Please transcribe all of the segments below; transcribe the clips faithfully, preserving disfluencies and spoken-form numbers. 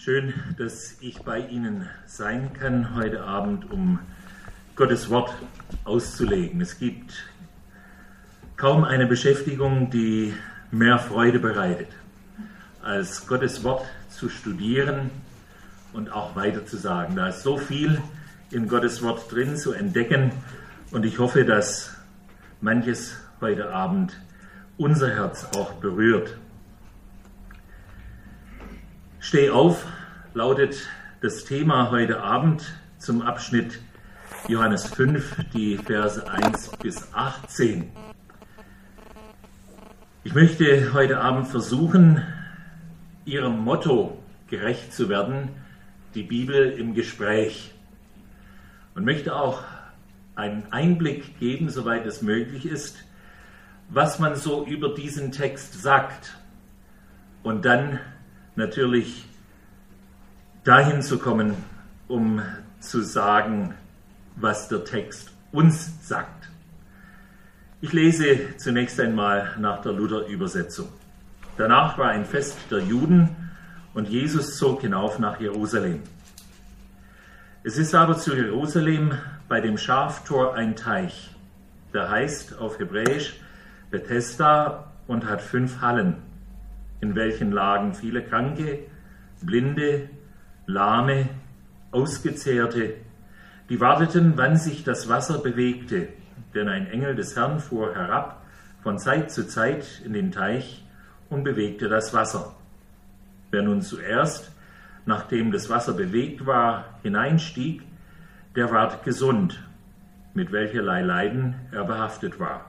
Schön, dass ich bei Ihnen sein kann heute Abend, um Gottes Wort auszulegen. Es gibt kaum eine Beschäftigung, die mehr Freude bereitet, als Gottes Wort zu studieren und auch weiterzusagen. Da ist so viel in Gottes Wort drin zu entdecken und ich hoffe, dass manches heute Abend unser Herz auch berührt. Steh auf, lautet das Thema heute Abend zum Abschnitt Johannes fünf, die Verse eins bis achtzehn. Ich möchte heute Abend versuchen, Ihrem Motto gerecht zu werden, die Bibel im Gespräch. Und möchte auch einen Einblick geben, soweit es möglich ist, was man so über diesen Text sagt. Und dann natürlich dahin zu kommen, um zu sagen, was der Text uns sagt. Ich lese zunächst einmal nach der Luther-Übersetzung. Danach war ein Fest der Juden und Jesus zog hinauf nach Jerusalem. Es ist aber zu Jerusalem bei dem Schaftor ein Teich, der heißt auf Hebräisch Bethesda und hat fünf Hallen, in welchen lagen viele Kranke, Blinde, Lahme, Ausgezehrte, die warteten, wann sich das Wasser bewegte, denn ein Engel des Herrn fuhr herab von Zeit zu Zeit in den Teich und bewegte das Wasser. Wer nun zuerst, nachdem das Wasser bewegt war, hineinstieg, der ward gesund, mit welcherlei Leiden er behaftet war.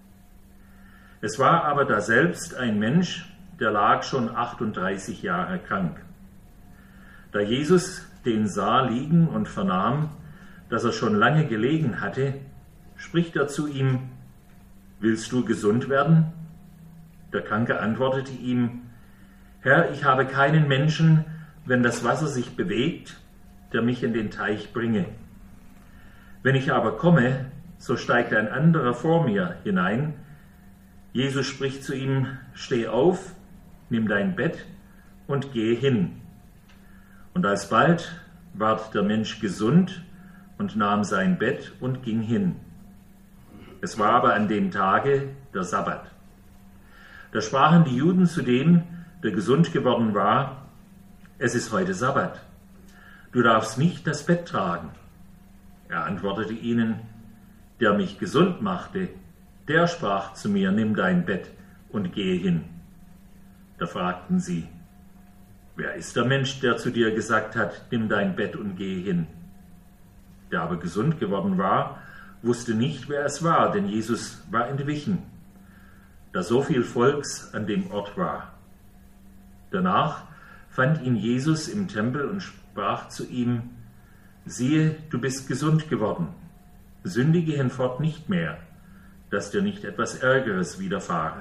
Es war aber daselbst ein Mensch, der lag schon achtunddreißig Jahre krank. Da Jesus den sah liegen und vernahm, dass er schon lange gelegen hatte, spricht er zu ihm: Willst du gesund werden? Der Kranke antwortete ihm: Herr, ich habe keinen Menschen, wenn das Wasser sich bewegt, der mich in den Teich bringe. Wenn ich aber komme, so steigt ein anderer vor mir hinein. Jesus spricht zu ihm: Steh auf, nimm dein Bett und geh hin. Und alsbald ward der Mensch gesund und nahm sein Bett und ging hin. Es war aber an dem Tage der Sabbat. Da sprachen die Juden zu dem, der gesund geworden war: Es ist heute Sabbat. Du darfst nicht das Bett tragen. Er antwortete ihnen: Der mich gesund machte, der sprach zu mir: Nimm dein Bett und gehe hin. Da fragten sie: Wer ist der Mensch, der zu dir gesagt hat: Nimm dein Bett und gehe hin? Der aber gesund geworden war, wusste nicht, wer es war, denn Jesus war entwichen, da so viel Volks an dem Ort war. Danach fand ihn Jesus im Tempel und sprach zu ihm: Siehe, du bist gesund geworden, sündige hinfort nicht mehr, dass dir nicht etwas Ärgeres widerfahre.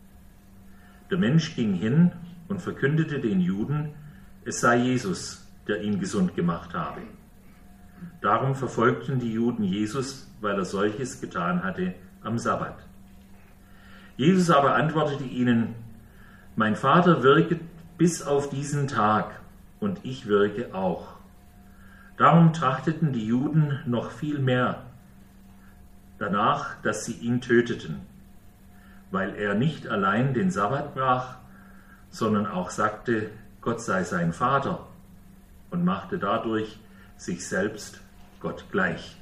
Der Mensch ging hin und verkündete den Juden, es sei Jesus, der ihn gesund gemacht habe. Darum verfolgten die Juden Jesus, weil er solches getan hatte am Sabbat. Jesus aber antwortete ihnen: Mein Vater wirket bis auf diesen Tag, und ich wirke auch. Darum trachteten die Juden noch viel mehr danach, dass sie ihn töteten, weil er nicht allein den Sabbat brach, sondern auch sagte, Gott sei sein Vater, und machte dadurch sich selbst Gott gleich.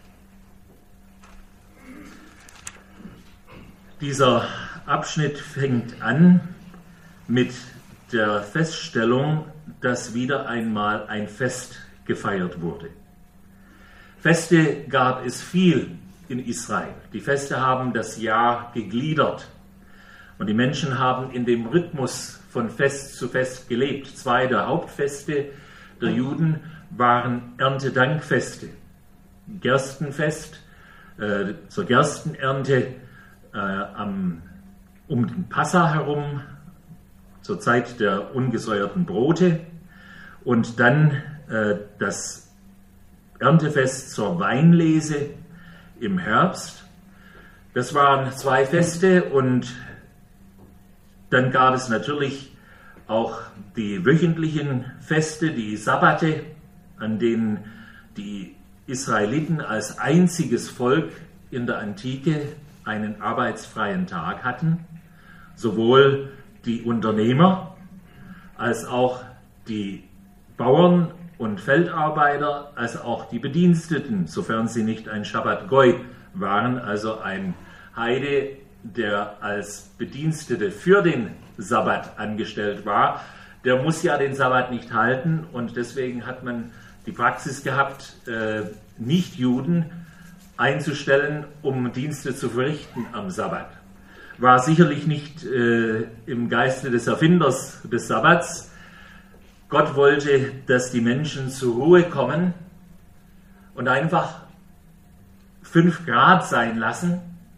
Dieser Abschnitt fängt an mit der Feststellung, dass wieder einmal ein Fest gefeiert wurde. Feste gab es viel in Israel. Die Feste haben das Jahr gegliedert und die Menschen haben in dem Rhythmus von Fest zu Fest gelebt. Zwei der Hauptfeste der Juden waren Erntedankfeste. Gerstenfest äh, zur Gerstenernte äh, am, um den Passa herum, zur Zeit der ungesäuerten Brote, und dann äh, das Erntefest zur Weinlese im Herbst. Das waren zwei Feste, und dann gab es natürlich auch die wöchentlichen Feste, die Sabbate, an denen die Israeliten als einziges Volk in der Antike einen arbeitsfreien Tag hatten. Sowohl die Unternehmer als auch die Bauern und Feldarbeiter, als auch die Bediensteten, sofern sie nicht ein Schabbat Goy waren, also ein Heide, der als Bedienstete für den Sabbat angestellt war, der muss ja den Sabbat nicht halten, und deswegen hat man die Praxis gehabt, äh, Nichtjuden einzustellen, um Dienste zu verrichten am Sabbat. War sicherlich nicht äh, im Geiste des Erfinders des Sabbats. Gott wollte, dass die Menschen zur Ruhe kommen und einfach fünf Grad sein lassen,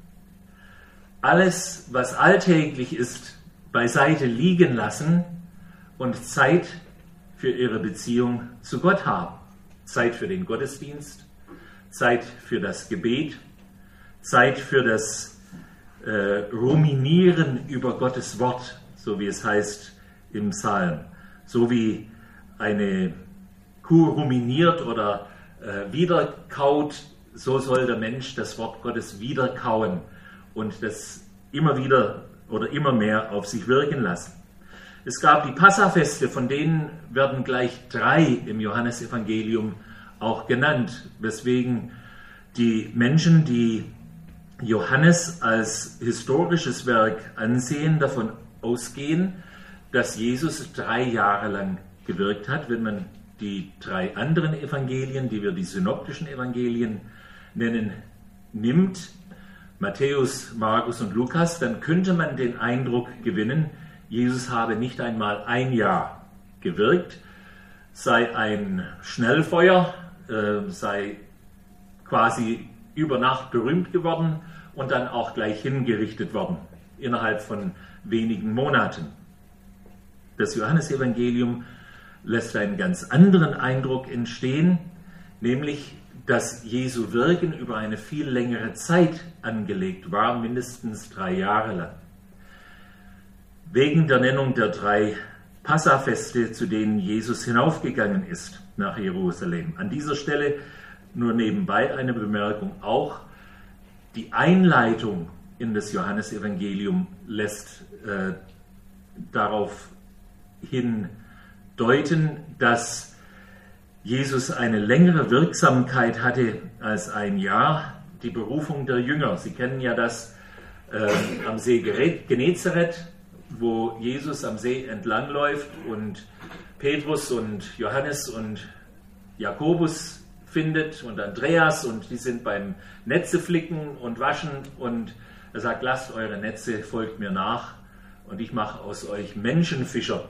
alles, was alltäglich ist, beiseite liegen lassen und Zeit für ihre Beziehung zu Gott haben. Zeit für den Gottesdienst, Zeit für das Gebet, Zeit für das äh, Ruminieren über Gottes Wort, so wie es heißt im Psalm. So wie eine Kuh ruminiert oder äh, wiederkaut, so soll der Mensch das Wort Gottes wiederkauen und das immer wieder oder immer mehr auf sich wirken lassen. Es gab die Passafeste, von denen werden gleich drei im Johannesevangelium auch genannt, weswegen die Menschen, die Johannes als historisches Werk ansehen, davon ausgehen, dass Jesus drei Jahre lang gewirkt hat. Wenn man die drei anderen Evangelien, die wir die synoptischen Evangelien nennen, nimmt, Matthäus, Markus und Lukas, dann könnte man den Eindruck gewinnen, Jesus habe nicht einmal ein Jahr gewirkt, sei ein Schnellfeuer, äh, sei quasi über Nacht berühmt geworden und dann auch gleich hingerichtet worden, innerhalb von wenigen Monaten. Das Johannesevangelium lässt einen ganz anderen Eindruck entstehen, nämlich, dass Jesu Wirken über eine viel längere Zeit angelegt war, mindestens drei Jahre lang. Wegen der Nennung der drei Passafeste, zu denen Jesus hinaufgegangen ist nach Jerusalem. An dieser Stelle nur nebenbei eine Bemerkung auch. Die Einleitung in das Johannesevangelium lässt äh, darauf hindeuten, dass Jesus eine längere Wirksamkeit hatte als ein Jahr, die Berufung der Jünger. Sie kennen ja das äh, am See Genezareth, wo Jesus am See entlangläuft und Petrus und Johannes und Jakobus findet und Andreas, und die sind beim Netze flicken und waschen, und er sagt, lasst eure Netze, folgt mir nach und ich mache aus euch Menschenfischer.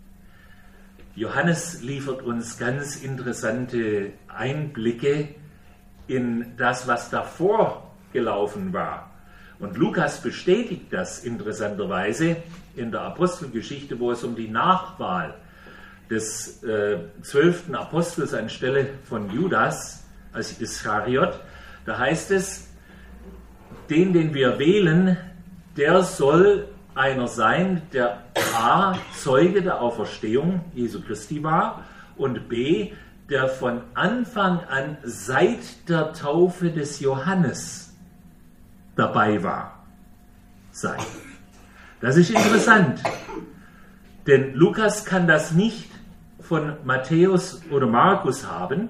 Johannes liefert uns ganz interessante Einblicke in das, was davor gelaufen war. Und Lukas bestätigt das interessanterweise in der Apostelgeschichte, wo es um die Nachwahl des äh, zwölften Apostels anstelle von Judas als Iskariot. Da heißt es, den, den wir wählen, der soll einer sein, der A, Zeuge der Auferstehung Jesu Christi war, und B, der von Anfang an seit der Taufe des Johannes dabei war. Sei. Das ist interessant, denn Lukas kann das nicht von Matthäus oder Markus haben,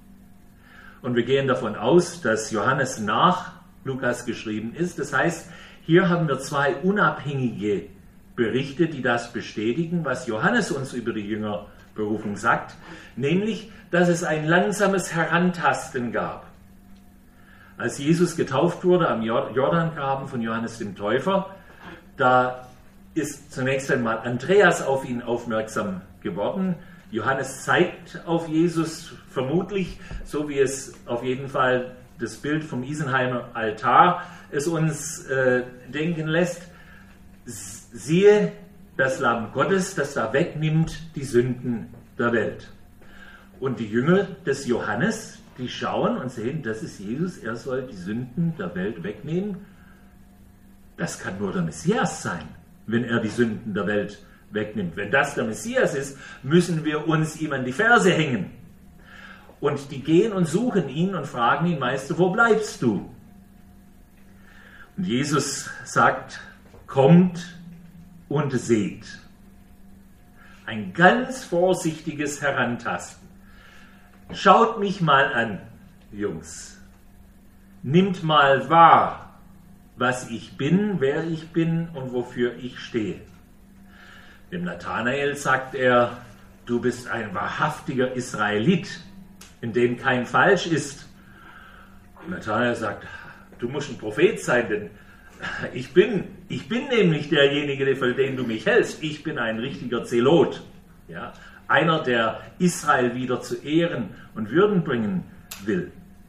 und wir gehen davon aus, dass Johannes nach Lukas geschrieben ist. Das heißt, hier haben wir zwei unabhängige Berichte, die das bestätigen, was Johannes uns über die Jüngerberufung sagt, nämlich, dass es ein langsames Herantasten gab. Als Jesus getauft wurde am Jordangraben von Johannes dem Täufer, da ist zunächst einmal Andreas auf ihn aufmerksam geworden. Johannes zeigt auf Jesus vermutlich, so wie es auf jeden Fall das Bild vom Isenheimer Altar es uns äh, denken lässt, siehe das Lamm Gottes, das da wegnimmt die Sünden der Welt. Und die Jünger des Johannes, die schauen und sehen, das ist Jesus, er soll die Sünden der Welt wegnehmen. Das kann nur der Messias sein, wenn er die Sünden der Welt wegnimmt. Wenn das der Messias ist, müssen wir uns ihm an die Ferse hängen. Und die gehen und suchen ihn und fragen ihn, Meister, wo bleibst du? Und Jesus sagt, kommt und seht. Ein ganz vorsichtiges Herantasten. Schaut mich mal an, Jungs. Nimmt mal wahr, was ich bin, wer ich bin und wofür ich stehe. Dem Nathanael sagt er, du bist ein wahrhaftiger Israelit, in dem kein Falsch ist. Und Nathanael sagt, du musst ein Prophet sein, denn ich bin, ich bin nämlich derjenige, für den du mich hältst. Ich bin ein richtiger Zelot. Ja? Einer, der Israel wieder zu Ehren und Würden bringen will.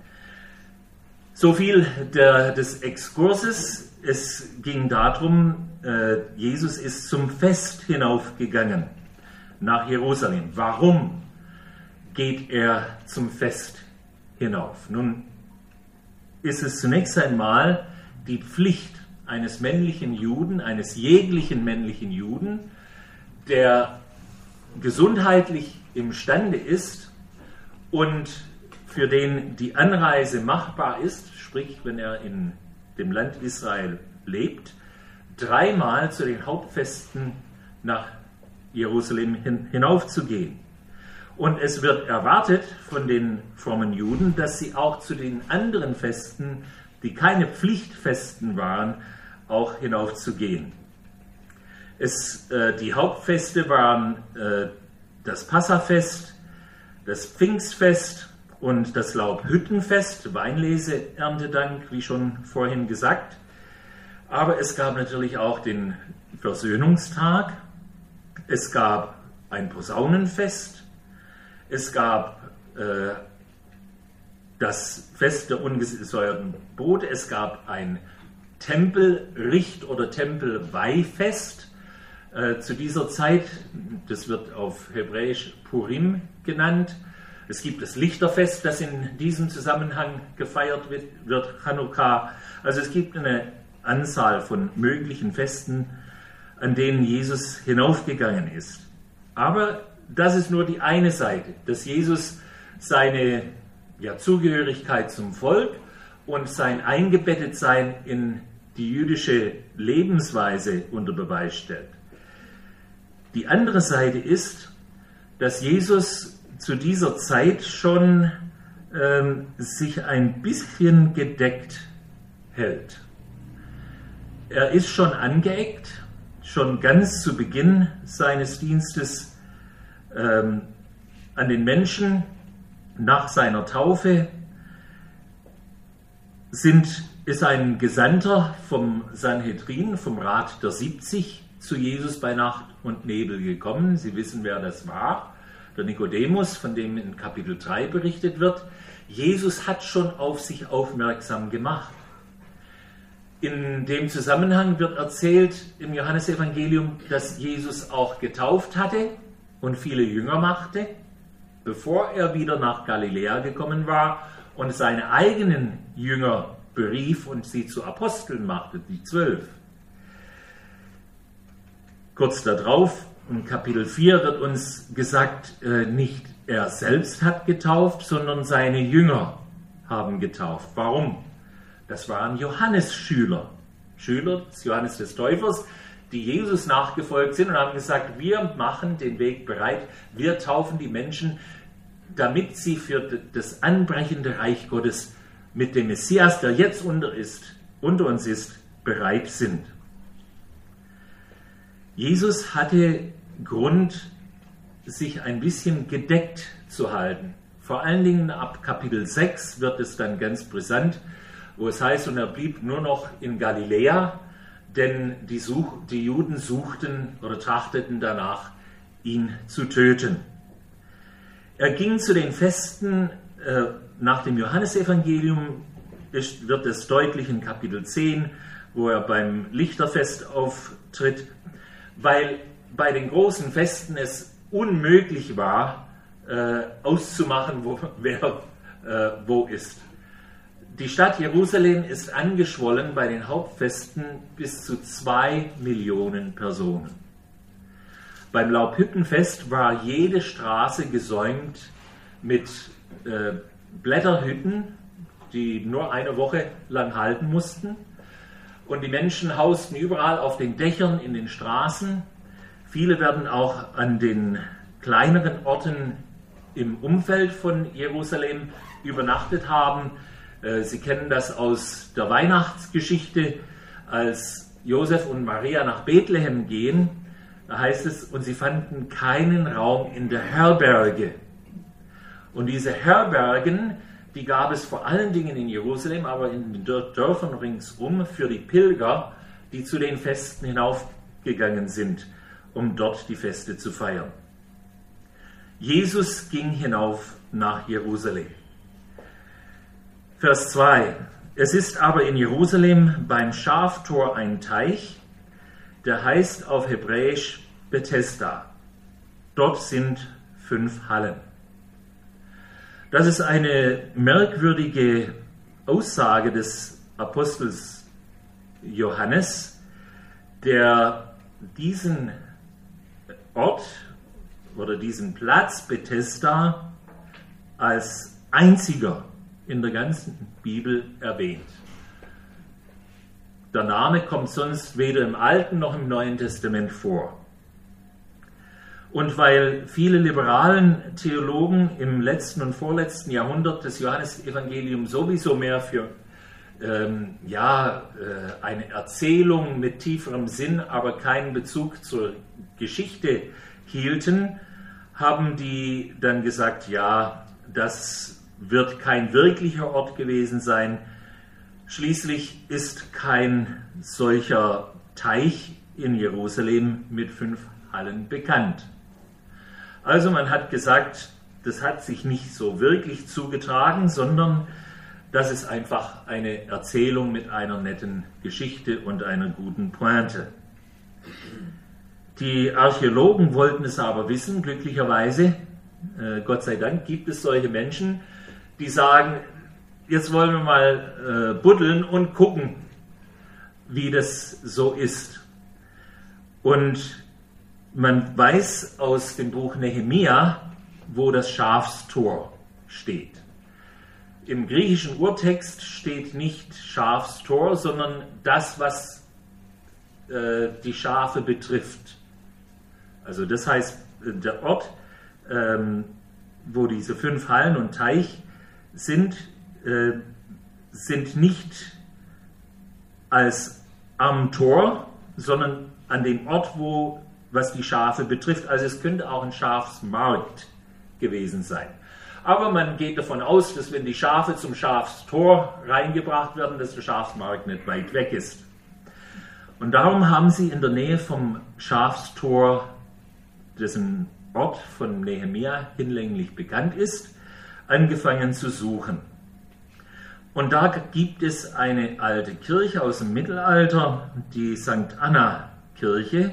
So viel der, des Exkurses. Es ging darum, äh, Jesus ist zum Fest hinaufgegangen nach Jerusalem. Warum geht er zum Fest hinauf? Nun ist es zunächst einmal die Pflicht eines männlichen Juden, eines jeglichen männlichen Juden, der gesundheitlich imstande ist und für den die Anreise machbar ist, sprich, wenn er in dem Land Israel lebt, dreimal zu den Hauptfesten nach Jerusalem hin, hinaufzugehen. Und es wird erwartet von den frommen Juden, dass sie auch zu den anderen Festen, die keine Pflichtfesten waren, auch hinaufzugehen. Es, äh, die Hauptfeste waren äh, das Passafest, das Pfingstfest und das Laubhüttenfest, Weinlese, Erntedank, wie schon vorhin gesagt. Aber es gab natürlich auch den Versöhnungstag, es gab ein Posaunenfest, es gab äh, das Fest der ungesäuerten Brote, es gab ein Tempelricht- oder Tempelweihfest. Äh, zu dieser Zeit, das wird auf Hebräisch Purim genannt. Es gibt das Lichterfest, das in diesem Zusammenhang gefeiert wird, wird Chanukka. Also es gibt eine Anzahl von möglichen Festen, an denen Jesus hinaufgegangen ist. Aber das ist nur die eine Seite, dass Jesus seine ja, Zugehörigkeit zum Volk und sein Eingebettetsein in die jüdische Lebensweise unter Beweis stellt. Die andere Seite ist, dass Jesus zu dieser Zeit schon ähm, sich ein bisschen gedeckt hält. Er ist schon angeeckt, schon ganz zu Beginn seines Dienstes ähm, an den Menschen nach seiner Taufe sind, ist ein Gesandter vom Sanhedrin, vom Rat der siebzig, zu Jesus bei Nacht und Nebel gekommen. Sie wissen, wer das war. Der Nikodemus, von dem in Kapitel drei berichtet wird. Jesus hat schon auf sich aufmerksam gemacht. In dem Zusammenhang wird erzählt im Johannesevangelium, dass Jesus auch getauft hatte und viele Jünger machte, bevor er wieder nach Galiläa gekommen war und seine eigenen Jünger berief und sie zu Aposteln machte, die zwölf. Kurz darauf, in Kapitel vier, wird uns gesagt, äh, nicht er selbst hat getauft, sondern seine Jünger haben getauft. Warum? Das waren Johannes-Schüler, Schüler des Johannes des Täufers, die Jesus nachgefolgt sind und haben gesagt, wir machen den Weg bereit, wir taufen die Menschen, damit sie für das anbrechende Reich Gottes mit dem Messias, der jetzt unter, ist, unter uns ist, bereit sind. Jesus hatte Grund, sich ein bisschen gedeckt zu halten. Vor allen Dingen ab Kapitel sechs wird es dann ganz brisant, wo es heißt, und er blieb nur noch in Galiläa, denn die, Such, die Juden suchten oder trachteten danach, ihn zu töten. Er ging zu den Festen äh, nach dem Johannesevangelium, ist, wird es deutlich in Kapitel zehn, wo er beim Lichterfest auftritt, weil bei den großen Festen es unmöglich war, äh, auszumachen, wo, wer äh, wo ist. Die Stadt Jerusalem ist angeschwollen bei den Hauptfesten bis zu zwei Millionen Personen. Beim Laubhüttenfest war jede Straße gesäumt mit äh, Blätterhütten, die nur eine Woche lang halten mussten. Und die Menschen hausten überall auf den Dächern, in den Straßen. Viele werden auch an den kleineren Orten im Umfeld von Jerusalem übernachtet haben. Sie kennen das aus der Weihnachtsgeschichte, als Josef und Maria nach Bethlehem gehen. Da heißt es, und sie fanden keinen Raum in der Herberge. Und diese Herbergen, die gab es vor allen Dingen in Jerusalem, aber in den Dörfern ringsum für die Pilger, die zu den Festen hinaufgegangen sind, um dort die Feste zu feiern. Jesus ging hinauf nach Jerusalem. Vers zwei. Es ist aber in Jerusalem beim Schaftor ein Teich, der heißt auf Hebräisch Bethesda. Dort sind fünf Hallen. Das ist eine merkwürdige Aussage des Apostels Johannes, der diesen Ort oder diesen Platz Bethesda als einziger in der ganzen Bibel erwähnt. Der Name kommt sonst weder im Alten noch im Neuen Testament vor. Und weil viele liberalen Theologen im letzten und vorletzten Jahrhundert das Johannesevangelium sowieso mehr für ähm, ja, äh, eine Erzählung mit tieferem Sinn, aber keinen Bezug zur Geschichte hielten, haben die dann gesagt, ja, das wird kein wirklicher Ort gewesen sein. Schließlich ist kein solcher Teich in Jerusalem mit fünf Hallen bekannt. Also man hat gesagt, das hat sich nicht so wirklich zugetragen, sondern das ist einfach eine Erzählung mit einer netten Geschichte und einer guten Pointe. Die Archäologen wollten es aber wissen, glücklicherweise, äh, Gott sei Dank gibt es solche Menschen, die sagen, jetzt wollen wir mal äh, buddeln und gucken, wie das so ist. Und man weiß aus dem Buch Nehemia, wo das Schafstor steht. Im griechischen Urtext steht nicht Schafstor, sondern das, was äh, die Schafe betrifft. Also das heißt, der Ort, ähm, wo diese fünf Hallen und Teich sind, äh, sind nicht als am Tor, sondern an dem Ort, wo was die Schafe betrifft. Also es könnte auch ein Schafsmarkt gewesen sein. Aber man geht davon aus, dass wenn die Schafe zum Schafstor reingebracht werden, dass der Schafsmarkt nicht weit weg ist. Und darum haben sie in der Nähe vom Schafstor, dessen Ort von Nehemia hinlänglich bekannt ist, angefangen zu suchen. Und da gibt es eine alte Kirche aus dem Mittelalter, die Sankt Anna Kirche.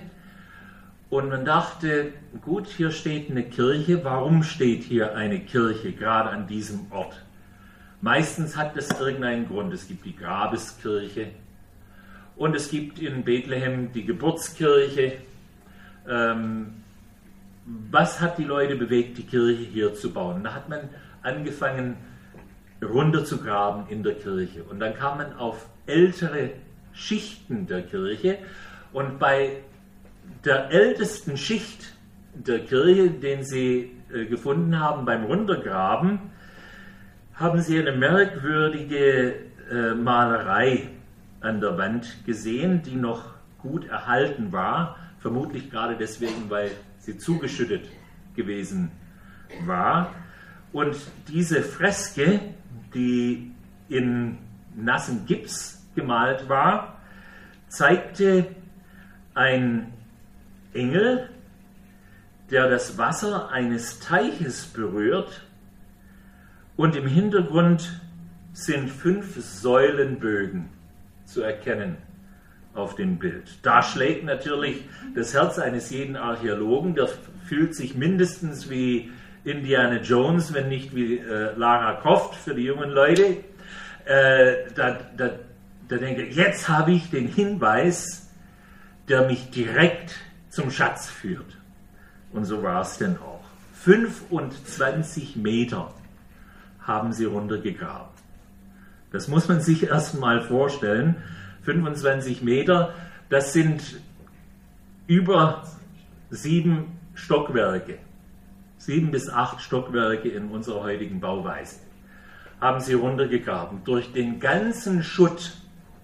Und man dachte, gut, hier steht eine Kirche, warum steht hier eine Kirche, gerade an diesem Ort? Meistens hat das irgendeinen Grund. Es gibt die Grabeskirche und es gibt in Bethlehem die Geburtskirche. Ähm, was hat die Leute bewegt, die Kirche hier zu bauen? Da hat man angefangen, runterzugraben in der Kirche. Und dann kam man auf ältere Schichten der Kirche und bei der ältesten Schicht der Kirche, den sie äh, gefunden haben beim Runtergraben, haben sie eine merkwürdige äh, Malerei an der Wand gesehen, die noch gut erhalten war, vermutlich gerade deswegen, weil sie zugeschüttet gewesen war. Und diese Freske, die in nassen Gips gemalt war, zeigte ein Engel, der das Wasser eines Teiches berührt, und im Hintergrund sind fünf Säulenbögen zu erkennen auf dem Bild. Da schlägt natürlich das Herz eines jeden Archäologen, der fühlt sich mindestens wie Indiana Jones, wenn nicht wie äh, Lara Croft für die jungen Leute. Äh, da, da, da denke ich, jetzt habe ich den Hinweis, der mich direkt zum Schatz führt. Und so war es denn auch. fünfundzwanzig Meter haben sie runtergegraben. Das muss man sich erst mal vorstellen. fünfundzwanzig Meter, das sind über sieben Stockwerke. Sieben bis acht Stockwerke in unserer heutigen Bauweise haben sie runtergegraben. Durch den ganzen Schutt,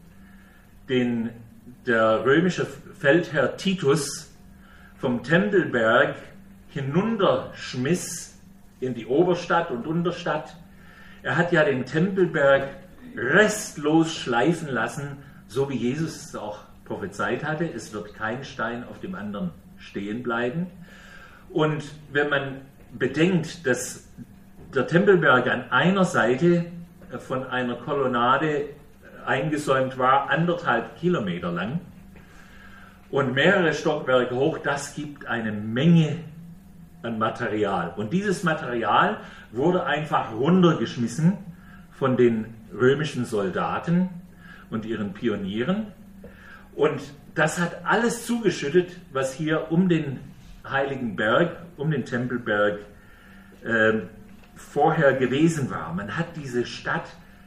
den der römische Feldherr Titus vom Tempelberg hinunterschmiss in die Oberstadt und Unterstadt. Er hat ja den Tempelberg restlos schleifen lassen, so wie Jesus es auch prophezeit hatte. Es wird kein Stein auf dem anderen stehen bleiben. Und wenn man bedenkt, dass der Tempelberg an einer Seite von einer Kolonnade eingesäumt war, anderthalb Kilometer lang und mehrere Stockwerke hoch, das gibt eine Menge an Material. Und dieses Material wurde einfach runtergeschmissen von den römischen Soldaten und ihren Pionieren. Und das hat alles zugeschüttet, was hier um den Heiligen Berg, um den Tempelberg äh, vorher gewesen war. Man hat diese Stadt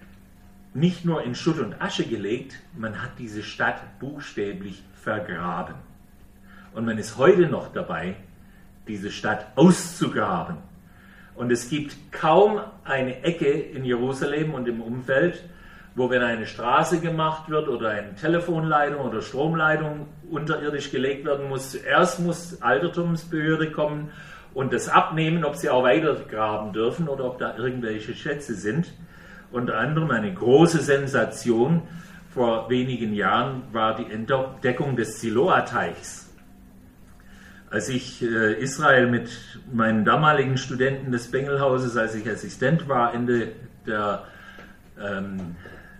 nicht nur in Schutt und Asche gelegt, man hat diese Stadt buchstäblich vergraben. Und man ist heute noch dabei, diese Stadt auszugraben. Und es gibt kaum eine Ecke in Jerusalem und im Umfeld, wo, wenn eine Straße gemacht wird oder eine Telefonleitung oder Stromleitung unterirdisch gelegt werden muss, zuerst muss Altertumsbehörde kommen und das abnehmen, ob sie auch weiter graben dürfen oder ob da irgendwelche Schätze sind. Unter anderem eine große Sensation vor wenigen Jahren war die Entdeckung des Siloa-Teichs. Als ich äh, Israel mit meinen damaligen Studenten des Bengelhauses, als ich Assistent war, Ende der, ähm,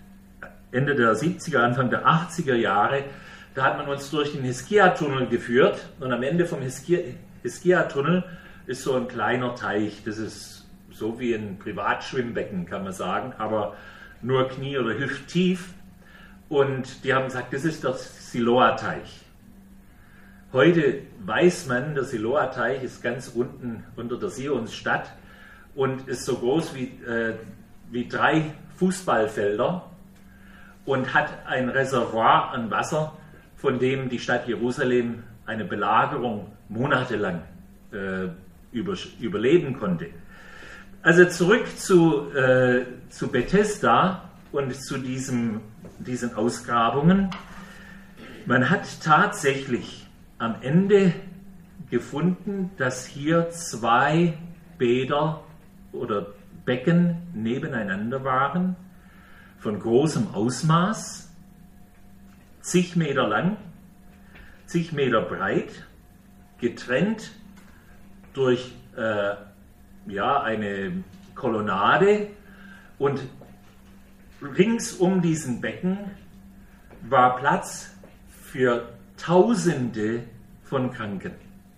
Ende der siebziger, Anfang der achtziger Jahre, da hat man uns durch den Hiskia-Tunnel geführt und am Ende vom Hiskia-Tunnel ist so ein kleiner Teich, das ist so wie ein Privatschwimmbecken, kann man sagen, aber nur Knie- oder hüfttief. Und die haben gesagt, das ist der Siloa-Teich. Heute weiß man, der Siloa-Teich ist ganz unten unter der Sionsstadt und ist so groß wie, äh, wie drei Fußballfelder und hat ein Reservoir an Wasser, von dem die Stadt Jerusalem eine Belagerung monatelang äh, über, überleben konnte. Also zurück zu, äh, zu Bethesda und zu diesem, diesen Ausgrabungen. Man hat tatsächlich am Ende gefunden, dass hier zwei Bäder oder Becken nebeneinander waren, von großem Ausmaß, zig Meter lang, zig Meter breit, getrennt durch äh, ja, eine Kolonnade, und rings um diesen Becken war Platz für Tausende von Kranken.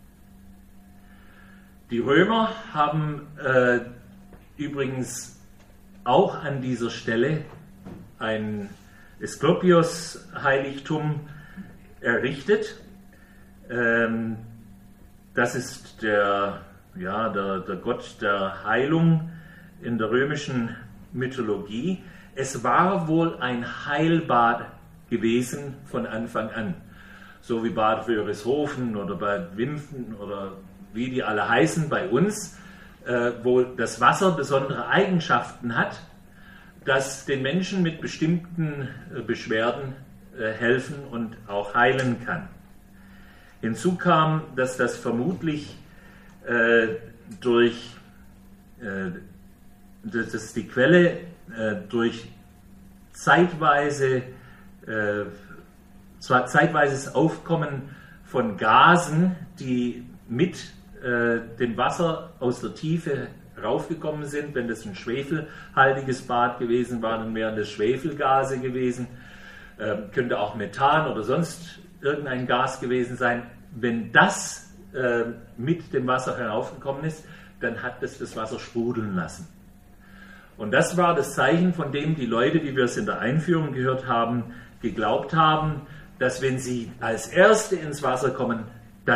Die Römer haben äh, übrigens auch an dieser Stelle ein Asklepios-Heiligtum errichtet. Ähm, das ist der, ja, der, der Gott der Heilung in der römischen Mythologie. Es war wohl ein Heilbad gewesen von Anfang an. So wie Bad Wörishofen oder Bad Wimpfen oder wie die alle heißen bei uns, äh, wo das Wasser besondere Eigenschaften hat, das den Menschen mit bestimmten äh, Beschwerden äh, helfen und auch heilen kann. Hinzu kam, dass das vermutlich äh, durch, äh, dass die Quelle äh, durch zeitweise äh, zwar zeitweises Aufkommen von Gasen, die mit äh, dem Wasser aus der Tiefe raufgekommen sind. Wenn das ein schwefelhaltiges Bad gewesen war, dann wären das Schwefelgase gewesen. Äh, könnte auch Methan oder sonst irgendein Gas gewesen sein. Wenn das äh, mit dem Wasser heraufgekommen ist, dann hat es das Wasser sprudeln lassen. Und das war das Zeichen, von dem die Leute, wie wir es in der Einführung gehört haben, geglaubt haben, dass wenn sie als Erste ins Wasser kommen, dann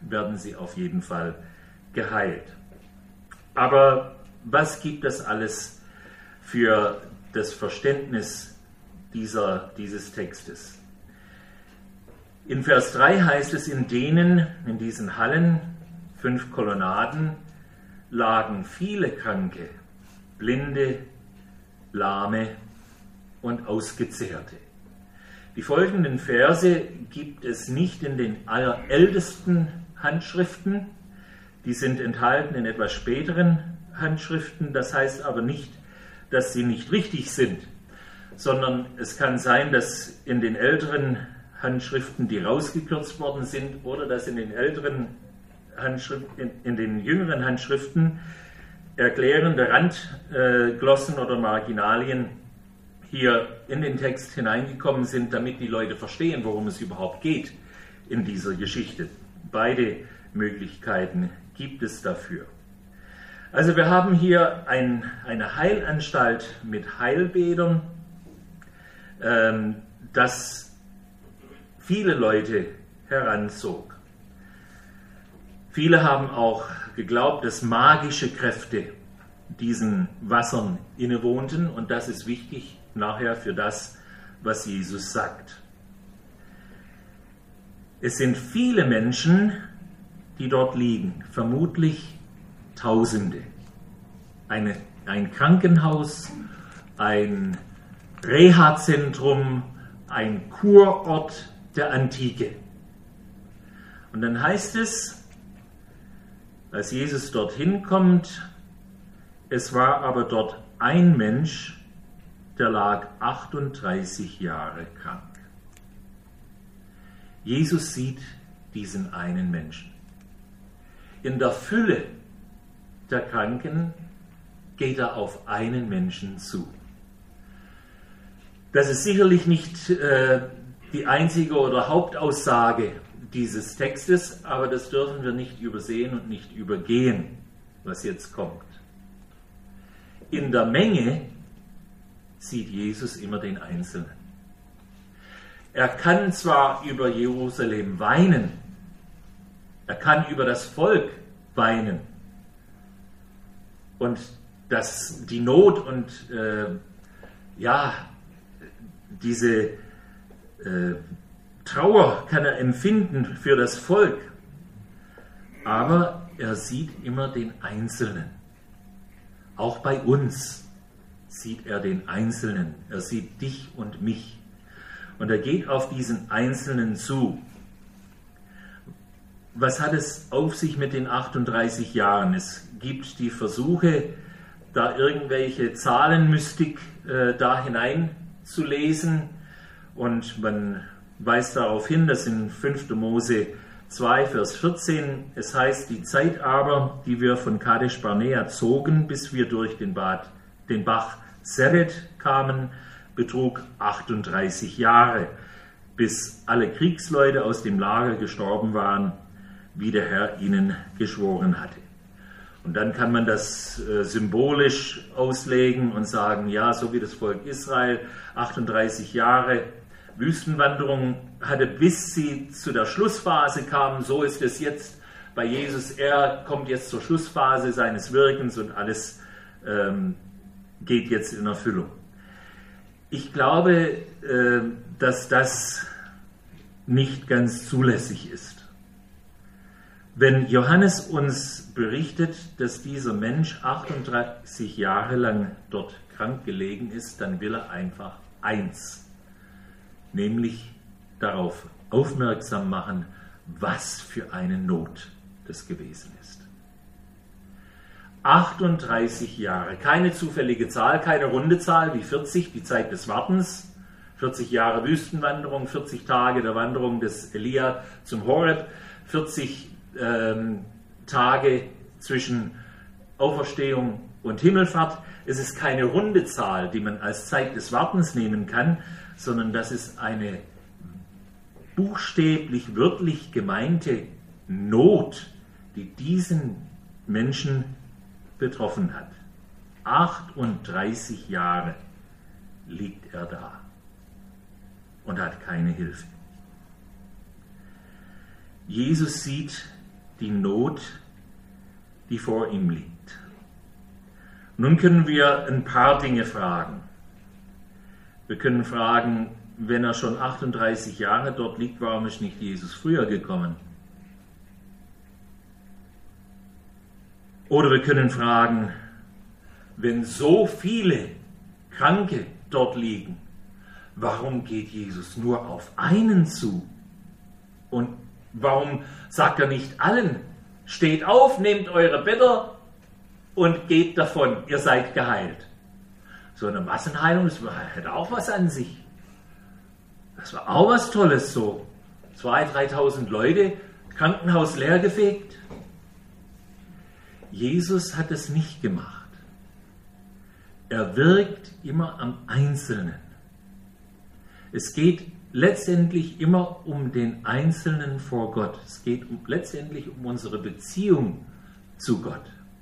werden sie auf jeden Fall geheilt. Aber was gibt das alles für das Verständnis dieser, dieses Textes? In Vers drei heißt es, in denen, in diesen Hallen, fünf Kolonnaden, lagen viele Kranke, Blinde, Lahme und Ausgezehrte. Die folgenden Verse gibt es nicht in den allerältesten Handschriften, die sind enthalten in etwas späteren Handschriften, das heißt aber nicht, dass sie nicht richtig sind, sondern es kann sein, dass in den älteren Handschriften, die rausgekürzt worden sind, oder dass in den älteren Handschriften, in, in den jüngeren Handschriften erklärende Randglossen äh, oder Marginalien hier in den Text hineingekommen sind, damit die Leute verstehen, worum es überhaupt geht in dieser Geschichte. Beide Möglichkeiten gibt es dafür. Also wir haben hier ein, eine Heilanstalt mit Heilbädern, ähm, das viele Leute heranzog. Viele haben auch geglaubt, dass magische Kräfte diesen Wassern innewohnten, und das ist wichtig nachher für das, was Jesus sagt. Es sind viele Menschen, die dort liegen, vermutlich Tausende. Eine, ein Krankenhaus, ein Reha-Zentrum, ein Kurort der Antike. Und dann heißt es, als Jesus dorthin kommt, es war aber dort ein Mensch, der lag achtunddreißig Jahre krank. Jesus sieht diesen einen Menschen. In der Fülle der Kranken geht er auf einen Menschen zu. Das ist sicherlich nicht äh, die einzige oder Hauptaussage dieses Textes, aber das dürfen wir nicht übersehen und nicht übergehen, was jetzt kommt. In der Menge sieht Jesus immer den Einzelnen. Er kann zwar über Jerusalem weinen, er kann über das Volk weinen und das, die Not und äh, ja, diese äh, Trauer kann er empfinden für das Volk, aber er sieht immer den Einzelnen. Auch bei uns sieht er den Einzelnen. Er sieht dich und mich. Und er geht auf diesen Einzelnen zu. Was hat es auf sich mit den achtunddreißig Jahren? Es gibt die Versuche, da irgendwelche Zahlenmystik äh, da hineinzulesen. Und man weist darauf hin, dass in fünfter Mose zwei, Vers vierzehn, es heißt, die Zeit aber, die wir von Kadesh Barnea zogen, bis wir durch den, Bad, den Bach Sered kamen, betrug achtunddreißig Jahre, bis alle Kriegsleute aus dem Lager gestorben waren, wie der Herr ihnen geschworen hatte. Und dann kann man das äh, symbolisch auslegen und sagen, ja, so wie das Volk Israel achtunddreißig Jahre Wüstenwanderung hatte, bis sie zu der Schlussphase kamen, so ist es jetzt bei Jesus. Er kommt jetzt zur Schlussphase seines Wirkens und alles ähm, geht jetzt in Erfüllung. Ich glaube, äh, dass das nicht ganz zulässig ist. Wenn Johannes uns berichtet, dass dieser Mensch achtunddreißig Jahre lang dort krank gelegen ist, dann will er einfach eins, nämlich darauf aufmerksam machen, was für eine Not das gewesen ist. achtunddreißig Jahre, keine zufällige Zahl, keine runde Zahl wie vierzig, die Zeit des Wartens, vierzig Jahre Wüstenwanderung, vierzig Tage der Wanderung des Elia zum Horeb, vierzig ähm, Tage zwischen Auferstehung und Himmelfahrt. Es ist keine runde Zahl, die man als Zeit des Wartens nehmen kann, sondern das ist eine buchstäblich, wörtlich gemeinte Not, die diesen Menschen betroffen hat. achtunddreißig Jahre liegt er da und hat keine Hilfe. Jesus sieht die Not, die vor ihm liegt. Nun können wir ein paar Dinge fragen. Wir können fragen, wenn er schon achtunddreißig Jahre dort liegt, warum ist nicht Jesus früher gekommen? Oder wir können fragen, wenn so viele Kranke dort liegen, warum geht Jesus nur auf einen zu? Und warum sagt er nicht allen, steht auf, nehmt eure Better und geht davon, ihr seid geheilt? So eine Massenheilung, das hätte auch was an sich. Das war auch was Tolles so. zweitausend, dreitausend Leute, Krankenhaus leergefegt. Jesus hat es nicht gemacht. Er wirkt immer am Einzelnen. Es geht letztendlich immer um den Einzelnen vor Gott. Es geht um, letztendlich um unsere Beziehung zu Gott.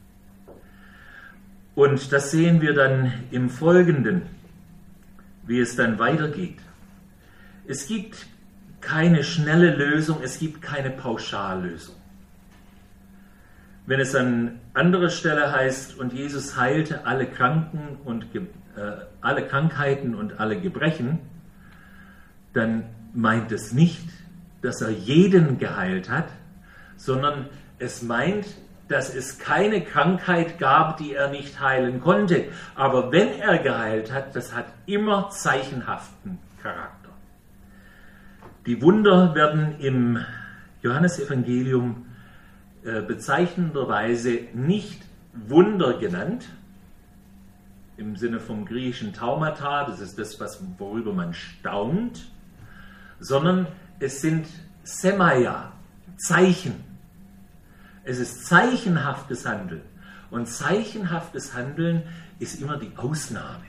Und das sehen wir dann im Folgenden, wie es dann weitergeht. Es gibt keine schnelle Lösung, es gibt keine Pauschallösung. Wenn es an anderer Stelle heißt, und Jesus heilte alle Kranken und äh, alle Krankheiten und alle Gebrechen, dann meint es nicht, dass er jeden geheilt hat, sondern es meint, dass es keine Krankheit gab, die er nicht heilen konnte. Aber wenn er geheilt hat, das hat immer zeichenhaften Charakter. Die Wunder werden im Johannesevangelium äh, bezeichnenderweise nicht Wunder genannt, im Sinne vom griechischen Taumata, das ist das, was, worüber man staunt, sondern es sind Semaia, Zeichen. Es ist zeichenhaftes Handeln. Und zeichenhaftes Handeln ist immer die Ausnahme.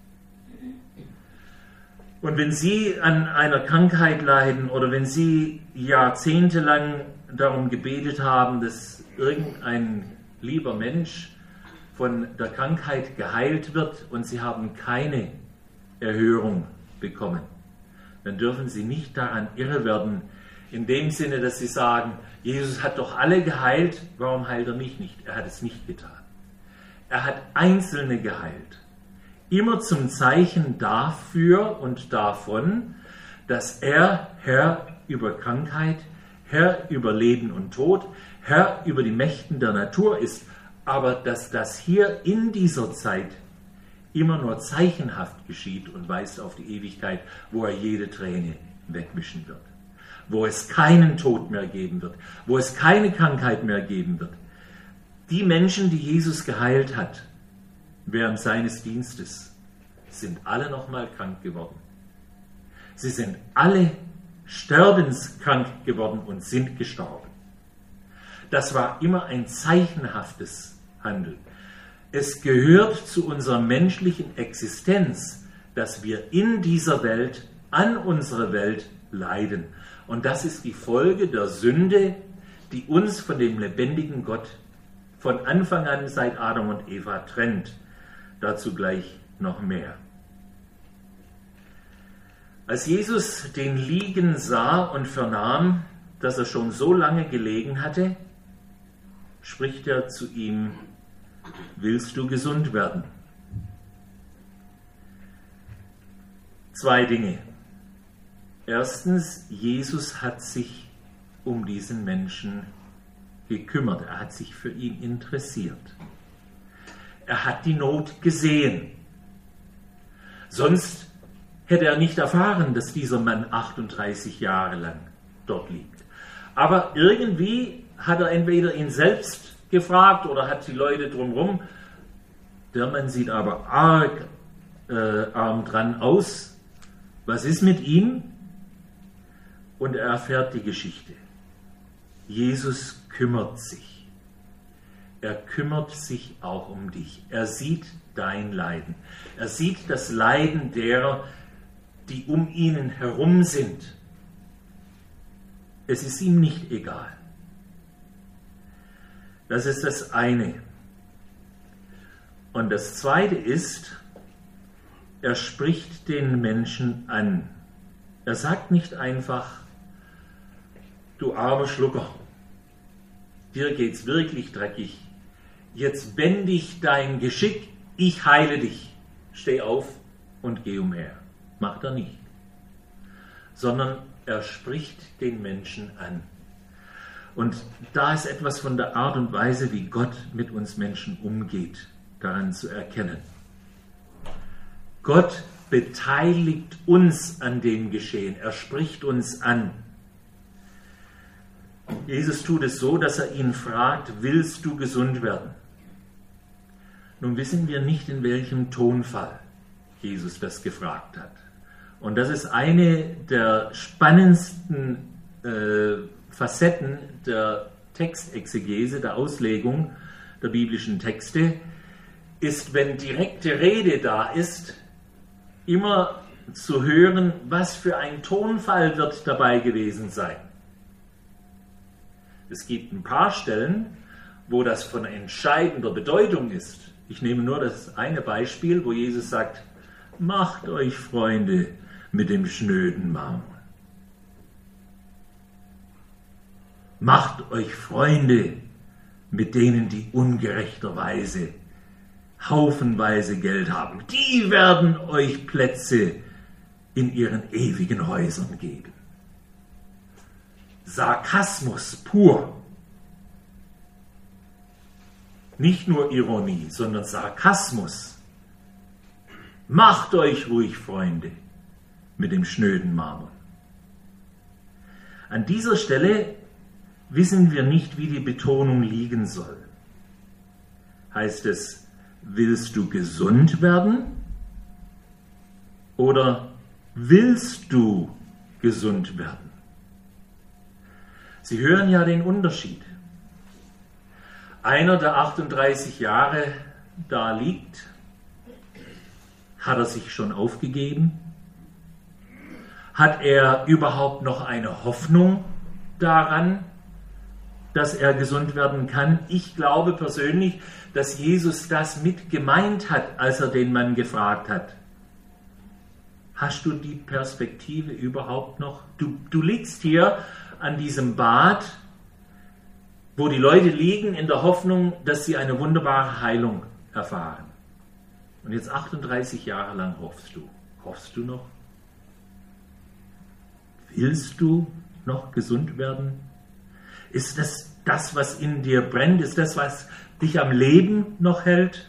Und wenn Sie an einer Krankheit leiden oder wenn Sie jahrzehntelang darum gebetet haben, dass irgendein lieber Mensch von der Krankheit geheilt wird und Sie haben keine Erhörung bekommen, dann dürfen Sie nicht daran irre werden, in dem Sinne, dass Sie sagen, Jesus hat doch alle geheilt, warum heilt er mich nicht? Er hat es nicht getan. Er hat Einzelne geheilt. Immer zum Zeichen dafür und davon, dass er Herr über Krankheit, Herr über Leben und Tod, Herr über die Mächten der Natur ist, aber dass das hier in dieser Zeit immer nur zeichenhaft geschieht und weist auf die Ewigkeit, wo er jede Träne wegwischen wird, wo es keinen Tod mehr geben wird, wo es keine Krankheit mehr geben wird. Die Menschen, die Jesus geheilt hat, während seines Dienstes, sind alle nochmal krank geworden. Sie sind alle sterbenskrank geworden und sind gestorben. Das war immer ein zeichenhaftes Handeln. Es gehört zu unserer menschlichen Existenz, dass wir in dieser Welt, an unserer Welt leiden. Und das ist die Folge der Sünde, die uns von dem lebendigen Gott von Anfang an seit Adam und Eva trennt. Dazu gleich noch mehr. Als Jesus den Liegen sah und vernahm, dass er schon so lange gelegen hatte, spricht er zu ihm: Willst du gesund werden? Zwei Dinge. Erstens, Jesus hat sich um diesen Menschen gekümmert. Er hat sich für ihn interessiert. Er hat die Not gesehen. Sonst hätte er nicht erfahren, dass dieser Mann achtunddreißig Jahre lang dort liegt. Aber irgendwie hat er entweder ihn selbst gefragt oder hat die Leute drumherum. Der Mann sieht aber arg äh, arm dran aus. Was ist mit ihm? Und er erfährt die Geschichte. Jesus kümmert sich. Er kümmert sich auch um dich. Er sieht dein Leiden. Er sieht das Leiden derer, die um ihn herum sind. Es ist ihm nicht egal. Das ist das eine. Und das zweite ist, er spricht den Menschen an. Er sagt nicht einfach: Du armer Schlucker, dir geht's wirklich dreckig. Jetzt wend dich dein Geschick, ich heile dich. Steh auf und geh umher. Macht er nicht. Sondern er spricht den Menschen an. Und da ist etwas von der Art und Weise, wie Gott mit uns Menschen umgeht, daran zu erkennen. Gott beteiligt uns an dem Geschehen. Er spricht uns an. Jesus tut es so, dass er ihn fragt, willst du gesund werden? Nun wissen wir nicht, in welchem Tonfall Jesus das gefragt hat. Und das ist eine der spannendsten äh, Facetten der Textexegese, der Auslegung der biblischen Texte, ist, wenn direkte Rede da ist, immer zu hören, was für ein Tonfall wird dabei gewesen sein. Es gibt ein paar Stellen, wo das von entscheidender Bedeutung ist. Ich nehme nur das eine Beispiel, wo Jesus sagt, macht euch Freunde mit dem schnöden Mammon. Macht euch Freunde mit denen, die ungerechterweise haufenweise Geld haben. Die werden euch Plätze in ihren ewigen Häusern geben. Sarkasmus pur. Nicht nur Ironie, sondern Sarkasmus. Macht euch ruhig Freunde mit dem schnöden Mammon. An dieser Stelle wissen wir nicht, wie die Betonung liegen soll. Heißt es, willst du gesund werden? Oder willst du gesund werden? Sie hören ja den Unterschied. Einer, der achtunddreißig Jahre da liegt, hat er sich schon aufgegeben? Hat er überhaupt noch eine Hoffnung daran, dass er gesund werden kann? Ich glaube persönlich, dass Jesus das mit gemeint hat, als er den Mann gefragt hat. Hast du die Perspektive überhaupt noch? Du, du liegst hier an diesem Bad, wo die Leute liegen in der Hoffnung, dass sie eine wunderbare Heilung erfahren. Und jetzt achtunddreißig Jahre lang hoffst du. Hoffst du noch? Willst du noch gesund werden? Ist das das, was in dir brennt? Ist das, was dich am Leben noch hält?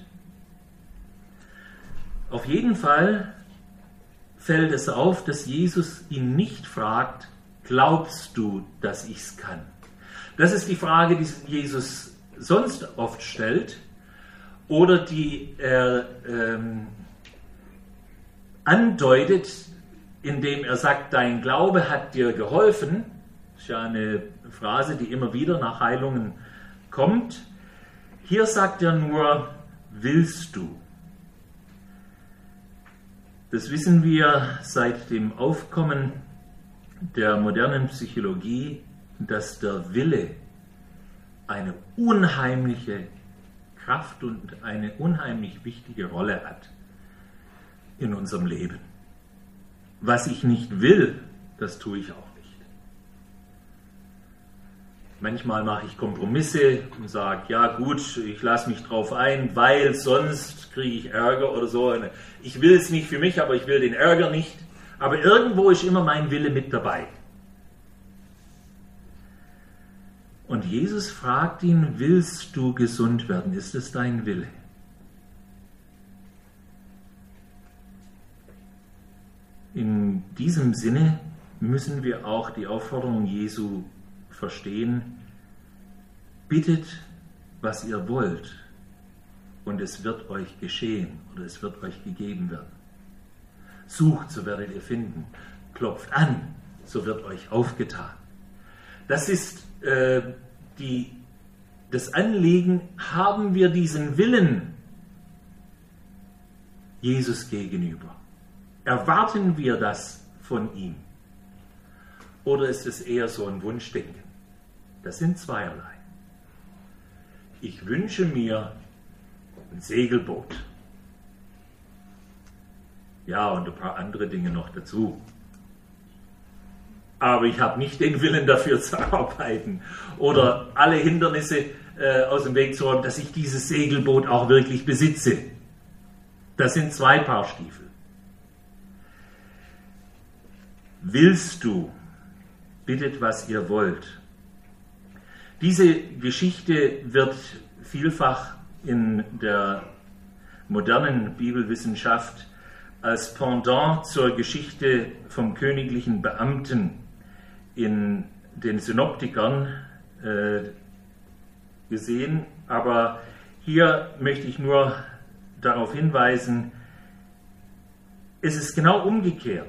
Auf jeden Fall fällt es auf, dass Jesus ihn nicht fragt, glaubst du, dass ich es kann? Das ist die Frage, die Jesus sonst oft stellt oder die er ähm, andeutet, indem er sagt, dein Glaube hat dir geholfen. Das ist ja eine Phrase, die immer wieder nach Heilungen kommt. Hier sagt er nur, willst du? Das wissen wir seit dem Aufkommen der modernen Psychologie, dass der Wille eine unheimliche Kraft und eine unheimlich wichtige Rolle hat in unserem Leben. Was ich nicht will, das tue ich auch nicht. Manchmal mache ich Kompromisse und sage, ja gut, ich lasse mich drauf ein, weil sonst kriege ich Ärger oder so. Ich will es nicht für mich, aber ich will den Ärger nicht. Aber irgendwo ist immer mein Wille mit dabei. Und Jesus fragt ihn, willst du gesund werden? Ist es dein Wille? In diesem Sinne müssen wir auch die Aufforderung Jesu verstehen, bittet, was ihr wollt, und es wird euch geschehen oder es wird euch gegeben werden. Sucht, so werdet ihr finden. Klopft an, so wird euch aufgetan. Das ist äh, die, das Anliegen, haben wir diesen Willen Jesus gegenüber? Erwarten wir das von ihm? Oder ist es eher so ein Wunschdenken? Das sind zweierlei. Ich wünsche mir ein Segelboot. Ja, und ein paar andere Dinge noch dazu. aber ich habe nicht den Willen dafür zu arbeiten oder alle Hindernisse äh, aus dem Weg zu räumen, dass ich dieses Segelboot auch wirklich besitze. Das sind zwei Paar Stiefel. Willst du, bittet, was ihr wollt. Diese Geschichte wird vielfach in der modernen Bibelwissenschaft als Pendant zur Geschichte vom königlichen Beamten in den Synoptikern äh, gesehen. Aber hier möchte ich nur darauf hinweisen, es ist genau umgekehrt.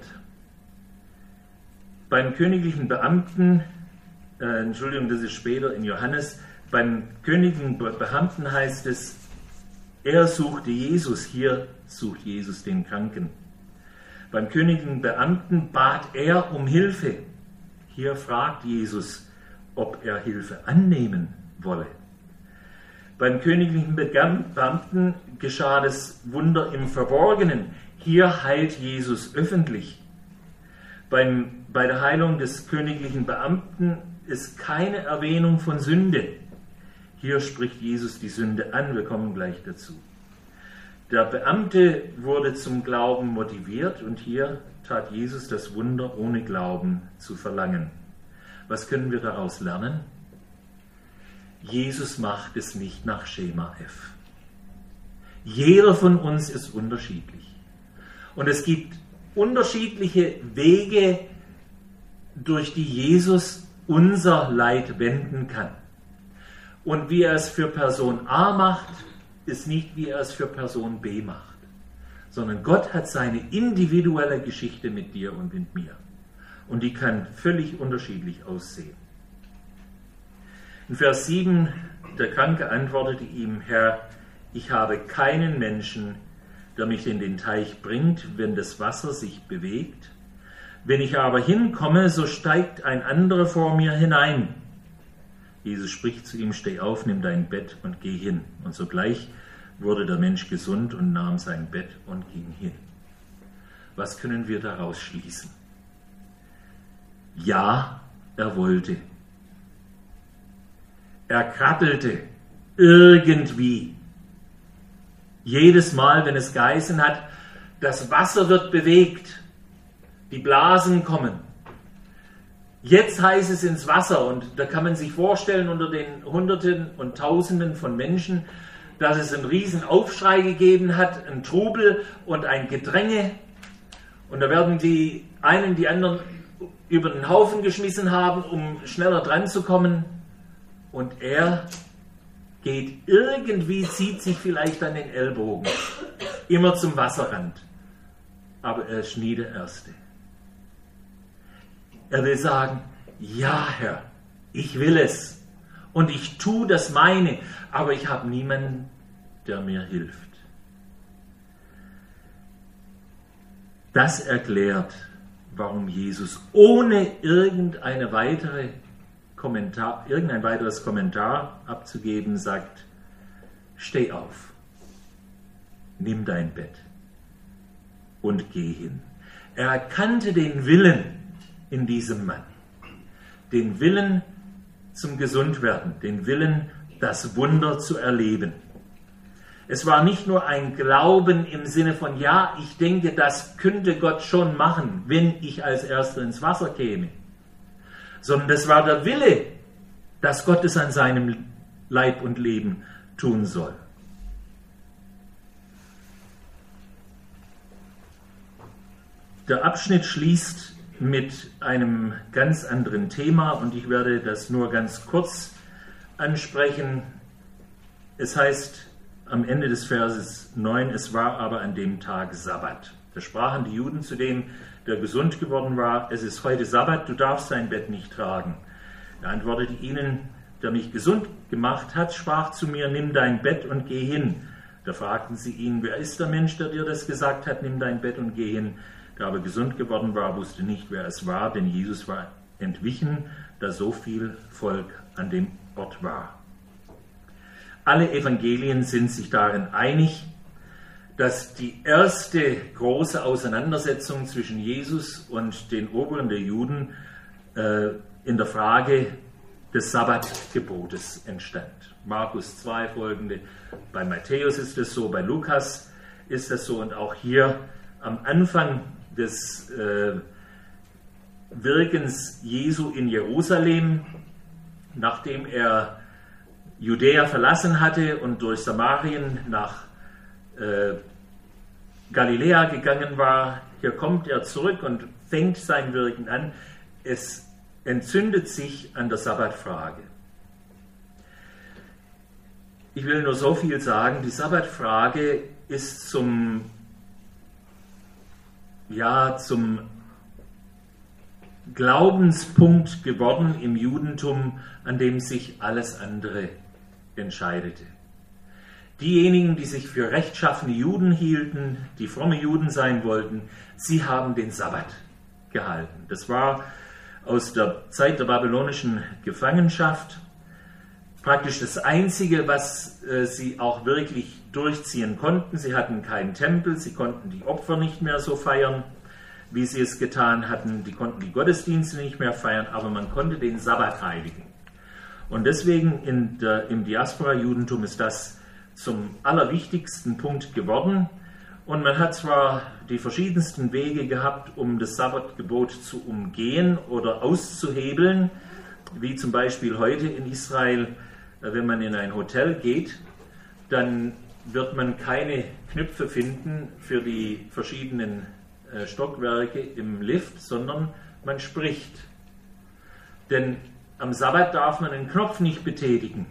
Beim königlichen Beamten, äh, Entschuldigung, das ist später in Johannes, beim königlichen Beamten heißt es, er suchte Jesus, hier sucht Jesus den Kranken. Beim königlichen Beamten bat er um Hilfe. Hier fragt Jesus, ob er Hilfe annehmen wolle. Beim königlichen Beamten geschah das Wunder im Verborgenen. Hier heilt Jesus öffentlich. Beim, bei der Heilung des königlichen Beamten ist keine Erwähnung von Sünde. Hier spricht Jesus die Sünde an, wir kommen gleich dazu. Der Beamte wurde zum Glauben motiviert und hier tat Jesus das Wunder, ohne Glauben zu verlangen. Was können wir daraus lernen? Jesus macht es nicht nach Schema F. Jeder von uns ist unterschiedlich. Und es gibt unterschiedliche Wege, durch die Jesus unser Leid wenden kann. Und wie er es für Person A macht, ist nicht, wie er es für Person B macht, sondern Gott hat seine individuelle Geschichte mit dir und mit mir. Und die kann völlig unterschiedlich aussehen. In Vers sieben, der Kranke antwortete ihm, Herr, ich habe keinen Menschen, der mich in den Teich bringt, wenn das Wasser sich bewegt. Wenn ich aber hinkomme, so steigt ein anderer vor mir hinein. Jesus spricht zu ihm, steh auf, nimm dein Bett und geh hin. Und sogleich wurde der Mensch gesund und nahm sein Bett und ging hin. Was können wir daraus schließen? Ja, er wollte. Er krabbelte irgendwie. Jedes Mal, wenn es geheißen hat, das Wasser wird bewegt, die Blasen kommen. Jetzt heißt es ins Wasser und da kann man sich vorstellen unter den Hunderten und Tausenden von Menschen, dass es einen riesen Aufschrei gegeben hat, ein Trubel und ein Gedränge. Und da werden die einen die anderen über den Haufen geschmissen haben, um schneller dran zu kommen. Und er geht irgendwie, zieht sich vielleicht an den Ellbogen, immer zum Wasserrand. Aber er ist nie der Erste. Er will sagen, ja Herr, ich will es und ich tue das meine, aber ich habe niemanden, der mir hilft. Das erklärt, warum Jesus ohne irgendeine weitere Kommentar, irgendein weiteres Kommentar abzugeben sagt, steh auf, nimm dein Bett und geh hin. Er erkannte den Willen in diesem Mann, den Willen zum Gesundwerden, den Willen, das Wunder zu erleben. Es war nicht nur ein Glauben im Sinne von, ja, ich denke, das könnte Gott schon machen, wenn ich als Erster ins Wasser käme, sondern das war der Wille, dass Gott es an seinem Leib und Leben tun soll. Der Abschnitt schließt mit einem ganz anderen Thema und ich werde das nur ganz kurz ansprechen. Es heißt am Ende des Verses neun, es war aber an dem Tag Sabbat. Da sprachen die Juden zu dem, der gesund geworden war, es ist heute Sabbat, du darfst dein Bett nicht tragen. Er antwortete ihnen, der mich gesund gemacht hat, sprach zu mir, nimm dein Bett und geh hin. Da fragten sie ihn, wer ist der Mensch, der dir das gesagt hat, nimm dein Bett und geh hin. Der aber gesund geworden war, wusste nicht, wer es war, denn Jesus war entwichen, da so viel Volk an dem Ort war. Alle Evangelien sind sich darin einig, dass die erste große Auseinandersetzung zwischen Jesus und den Oberen der Juden äh, in der Frage des Sabbatgebotes entstand. Markus zwei folgende, bei Matthäus ist es so, bei Lukas ist es so und auch hier am Anfang des äh, Wirkens Jesu in Jerusalem, nachdem er Judäa verlassen hatte und durch Samarien nach äh, Galiläa gegangen war, hier kommt er zurück und fängt sein Wirken an. Es entzündet sich an der Sabbatfrage. Ich will nur so viel sagen, die Sabbatfrage ist zum, ja, zum Glaubenspunkt geworden im Judentum, an dem sich alles andere entscheidete. Diejenigen, die sich für rechtschaffene Juden hielten, die fromme Juden sein wollten, sie haben den Sabbat gehalten. Das war aus der Zeit der babylonischen Gefangenschaft praktisch das Einzige, was äh, sie auch wirklich durchziehen konnten. Sie hatten keinen Tempel, sie konnten die Opfer nicht mehr so feiern, wie sie es getan hatten. Die konnten die Gottesdienste nicht mehr feiern, aber man konnte den Sabbat heiligen. Und deswegen in der, im Diaspora-Judentum ist das zum allerwichtigsten Punkt geworden. Und man hat zwar die verschiedensten Wege gehabt, um das Sabbatgebot zu umgehen oder auszuhebeln, wie zum Beispiel heute in Israel, wenn man in ein Hotel geht, dann wird man keine Knöpfe finden für die verschiedenen Stockwerke im Lift, sondern man spricht. Denn am Sabbat darf man einen Knopf nicht betätigen.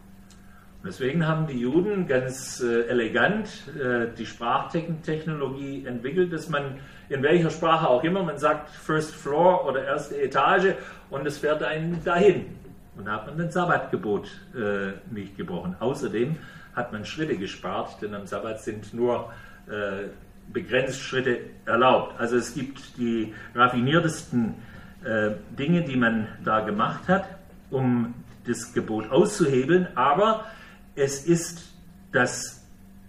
Deswegen haben die Juden ganz äh, elegant äh, die Sprachtechnologie entwickelt, dass man in welcher Sprache auch immer, man sagt First Floor oder erste Etage und es fährt einen dahin. Und da hat man das Sabbatgebot äh, nicht gebrochen. Außerdem hat man Schritte gespart, denn am Sabbat sind nur äh, begrenzt Schritte erlaubt. Also es gibt die raffiniertesten äh, Dinge, die man da gemacht hat, um das Gebot auszuhebeln, aber es ist das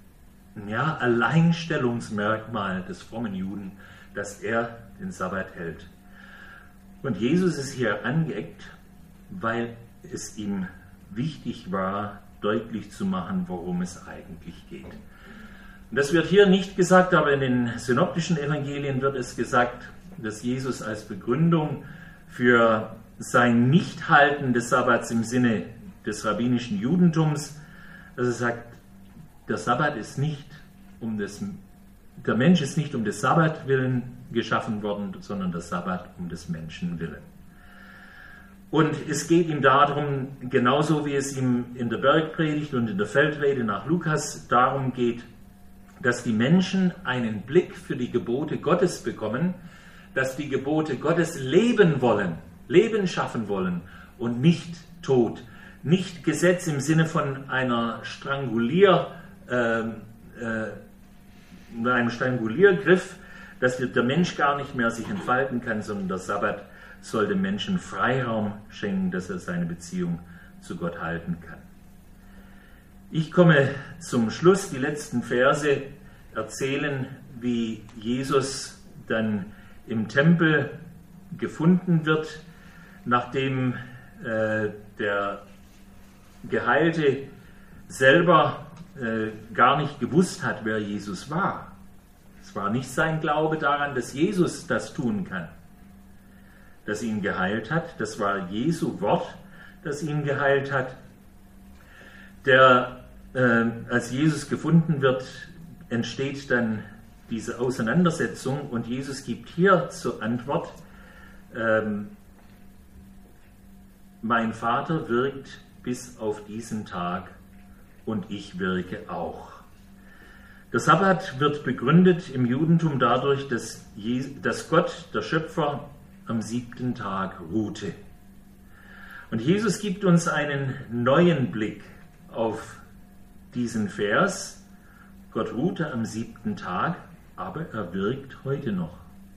ja, Alleinstellungsmerkmal des frommen Juden, dass er den Sabbat hält. Und Jesus ist hier angeeckt, weil es ihm wichtig war, deutlich zu machen, worum es eigentlich geht. Und das wird hier nicht gesagt, aber in den synoptischen Evangelien wird es gesagt, dass Jesus als Begründung für sein Nichthalten des Sabbats im Sinne des rabbinischen Judentums, dass er sagt, der Sabbat ist nicht um des, der Mensch ist nicht um des Sabbat willen geschaffen worden, sondern der Sabbat um des Menschen willen. Und es geht ihm darum, genauso wie es ihm in der Bergpredigt und in der Feldrede nach Lukas darum geht, dass die Menschen einen Blick für die Gebote Gottes bekommen, dass die Gebote Gottes leben wollen, Leben schaffen wollen und nicht Tod. Nicht Gesetz im Sinne von einer Strangulier, äh, äh, einem Stranguliergriff, dass der Mensch gar nicht mehr sich entfalten kann, sondern der Sabbat soll dem Menschen Freiraum schenken, dass er seine Beziehung zu Gott halten kann. Ich komme zum Schluss. Die letzten Verse erzählen, wie Jesus dann im Tempel gefunden wird, nachdem äh, der Geheilte selber äh, gar nicht gewusst hat, wer Jesus war. Es war nicht sein Glaube daran, dass Jesus das tun kann, das ihn geheilt hat. Das war Jesu Wort, das ihn geheilt hat. Der, äh, als Jesus gefunden wird, entsteht dann diese Auseinandersetzung und Jesus gibt hier zur Antwort, ähm, mein Vater wirkt bis auf diesen Tag und ich wirke auch. Der Sabbat wird begründet im Judentum dadurch, dass, Je- dass Gott, der Schöpfer, am siebten Tag ruhte. Und Jesus gibt uns einen neuen Blick auf diesen Vers. Gott ruhte am siebten Tag, aber er wirkt heute noch.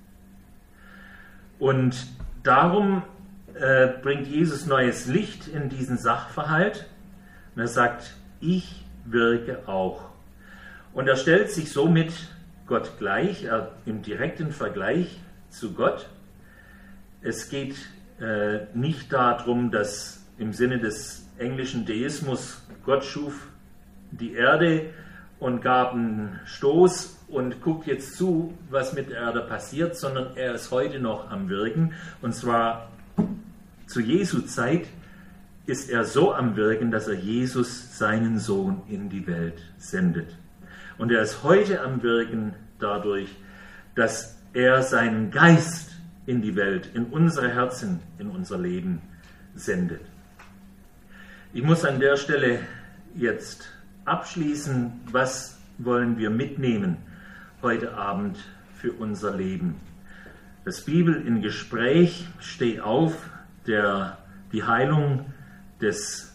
Und darum äh, bringt Jesus neues Licht in diesen Sachverhalt. Und er sagt, ich wirke auch. Und er stellt sich somit Gott gleich, er, im direkten Vergleich zu Gott. Es geht äh, nicht darum, dass im Sinne des englischen Deismus Gott schuf die Erde und gab einen Stoß und guckt jetzt zu, was mit der Erde passiert, sondern er ist heute noch am Wirken. Und zwar zu Jesu Zeit ist er so am Wirken, dass er Jesus, seinen Sohn, in die Welt sendet. Und er ist heute am Wirken dadurch, dass er seinen Geist in die Welt, in unsere Herzen, in unser Leben sendet. Ich muss an der Stelle jetzt abschließen, was wollen wir mitnehmen heute Abend für unser Leben. Das Bibel in Gespräch, steh auf, der, die Heilung des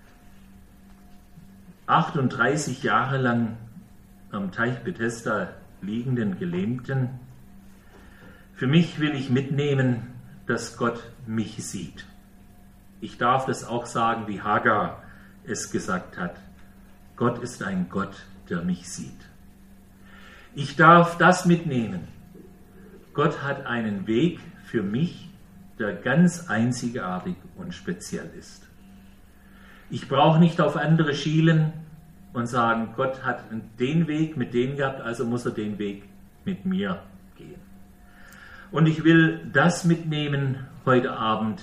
achtunddreißig Jahre lang am Teich Bethesda liegenden Gelähmten. Für mich will ich mitnehmen, dass Gott mich sieht. Ich darf das auch sagen, wie Hagar es gesagt hat. Gott ist ein Gott, der mich sieht. Ich darf das mitnehmen. Gott hat einen Weg für mich, der ganz einzigartig und speziell ist. Ich brauche nicht auf andere schielen und sagen, Gott hat den Weg mit denen gehabt, also muss er den Weg mit mir gehen. Und ich will das mitnehmen heute Abend.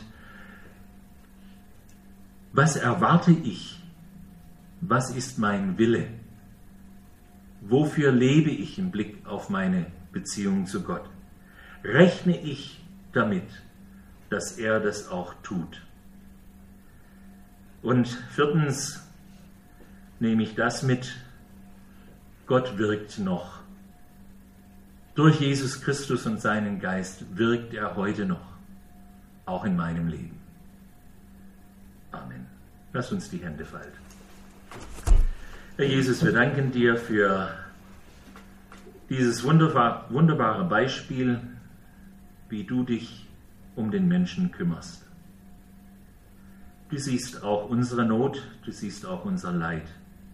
Was erwarte ich? Was ist mein Wille? Wofür lebe ich im Blick auf meine Beziehung zu Gott? Rechne ich damit, dass er das auch tut? Und viertens nehme ich das mit, Gott wirkt noch. Durch Jesus Christus und seinen Geist wirkt er heute noch, auch in meinem Leben. Amen. Lass uns die Hände falten. Herr Jesus, wir danken dir für dieses wunderbar, wunderbare Beispiel, wie du dich um den Menschen kümmerst. Du siehst auch unsere Not, du siehst auch unser Leid.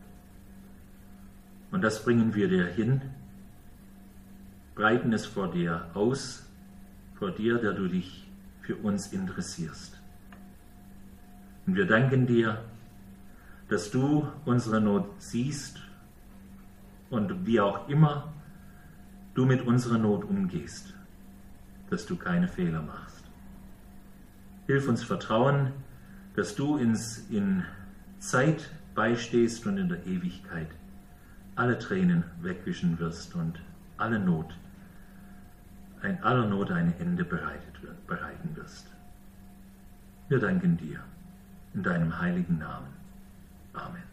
Und das bringen wir dir hin, breiten es vor dir aus, vor dir, der du dich für uns interessierst. Und wir danken dir, dass du unsere Not siehst und wie auch immer du mit unserer Not umgehst, dass du keine Fehler machst. Hilf uns vertrauen, dass du uns in Zeit beistehst und in der Ewigkeit alle Tränen wegwischen wirst und alle Not, ein aller Not ein Ende bereitet wird, bereiten wirst. Wir danken dir in deinem heiligen Namen. Amen.